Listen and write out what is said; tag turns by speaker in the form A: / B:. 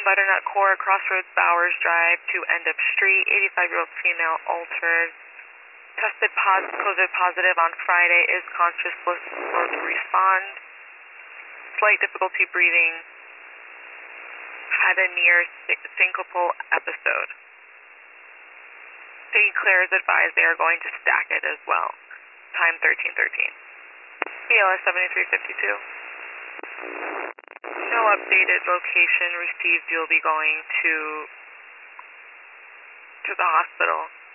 A: Butternut Court, Crossroads, Bowers Drive to End Up Street. 85-year-old female altered. Tested COVID positive on Friday. Is conscious, slow to respond. Slight difficulty breathing. Had a near syncopal episode. St. Clair is advised they are going to stack it as well. Time 13:13. BLS 7352. No updated location received. You'll be going to the hospital.